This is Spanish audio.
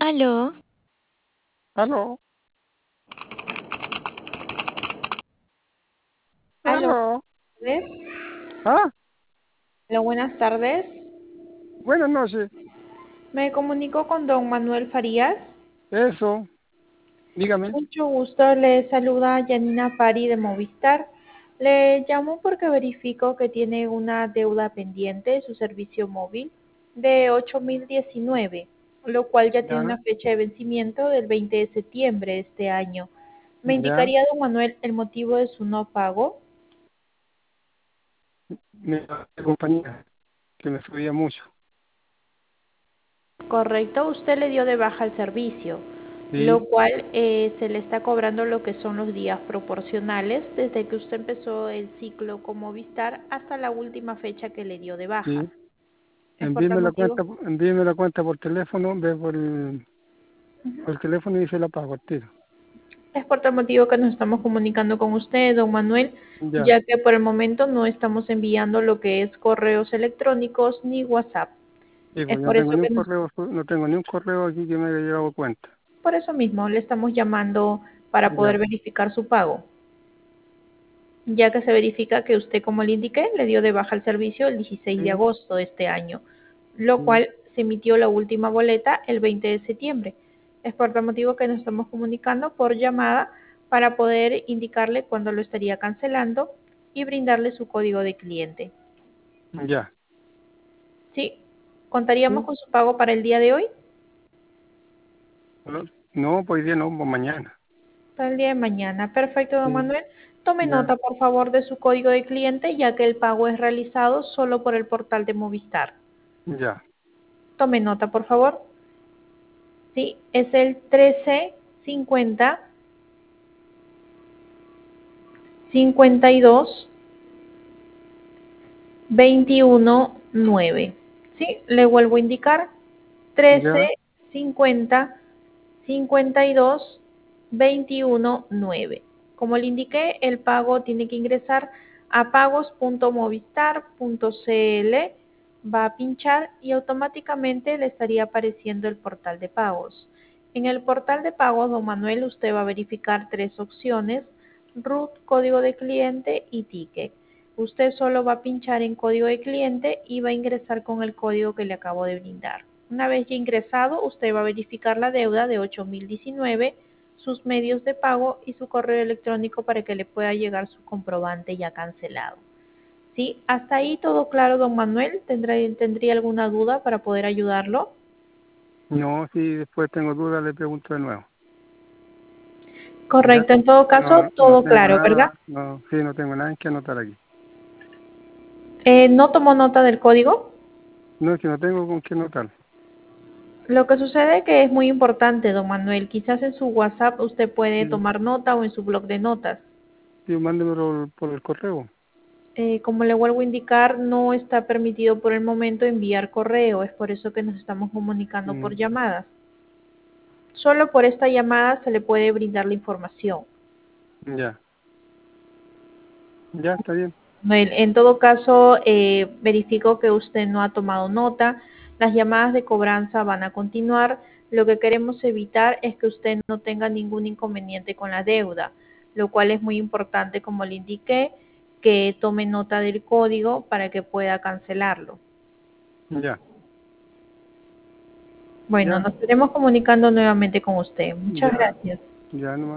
Aló, Aló, Aló, aló. ¿ves? Ah, Hola, buenas tardes. buenas noches. Me comunico con don Manuel Farías. Eso, dígame. Mucho gusto, le saluda Janina Pari de Movistar. Le llamo porque verifico que tiene una deuda pendiente de su servicio móvil de 8.019, lo cual ya tiene Ya, una fecha de vencimiento del 20 de septiembre de este año. ¿Me ya, indicaría, don Manuel, el motivo de su no pago? me de compañía, que me subía mucho. Correcto, usted le dio de baja el servicio, lo Sí, cual se le está cobrando lo que son los días proporcionales desde que usted empezó el ciclo con Movistar hasta la última fecha que le dio de baja. sí. ¿Es por tal motivo? Envíeme la cuenta por teléfono, ve por el teléfono y se la pago al tiro. Es por tal motivo que nos estamos comunicando con usted, don Manuel, Ya, ya que por el momento no estamos enviando lo que es correos electrónicos ni WhatsApp. sí, Es pues yo no por tengo eso ni un que correo, no tengo ni un correo aquí que me haya llegado cuenta. por eso mismo le estamos llamando para poder Ya, verificar su pago, ya que se verifica que usted, como le indiqué, le dio de baja el servicio el 16 de sí, agosto de este año, lo sí, cual se emitió la última boleta el 20 de septiembre. Es por tal motivo que nos estamos comunicando por llamada para poder indicarle cuándo lo estaría cancelando y brindarle su código de cliente. ya. ¿Sí? ¿Contaríamos Sí. con su pago para el día de hoy? No, no, pues hoy día no, pues mañana. Para el día de mañana. Perfecto, don Sí, Manuel. Tome ya, nota, por favor, de su código de cliente, ya que el pago es realizado solo por el portal de Movistar. ya, Tome nota, por favor. Sí, es el 1350 52 21 9. Sí, le vuelvo a indicar. trece ya, cincuenta 52 21 9. Como le indiqué, el pago tiene que ingresar a pagos.movistar.cl, va a pinchar y automáticamente le estaría apareciendo el portal de pagos. En el portal de pagos, don Manuel, usted va a verificar tres opciones: RUT, código de cliente y ticket. Usted solo va a pinchar en código de cliente y va a ingresar con el código que le acabo de brindar. Una vez ya ingresado, usted va a verificar la deuda de 8.019, sus medios de pago y su correo electrónico para que le pueda llegar su comprobante ya cancelado. ¿Sí? Hasta ahí todo claro, don Manuel. ¿Tendría alguna duda para poder ayudarlo? no, si después tengo dudas le pregunto de nuevo. Ya, Correcto, en todo caso, no, no todo tengo claro, ¿verdad? nada, no, sí, no tengo nada en que anotar aquí. ¿No tomó nota del código? No, es que no tengo con qué anotar. Lo que sucede que es muy importante, don Manuel. Quizás en su WhatsApp usted puede Sí, tomar nota o en su blog de notas. sí, mándemelo por el correo. Como le vuelvo a indicar, no está permitido por el momento enviar correo, es por eso que nos estamos comunicando por Mm, llamadas. Solo por esta llamada se le puede brindar la información. ya, ya está bien. En todo caso, verifico que usted no ha tomado nota. Las llamadas de cobranza van a continuar. Lo que queremos evitar es que usted no tenga ningún inconveniente con la deuda, lo cual es muy importante, como le indiqué, que tome nota del código para que pueda cancelarlo. Ya, Bueno, ya, nos estaremos comunicando nuevamente con usted. Muchas ya, gracias. ya, no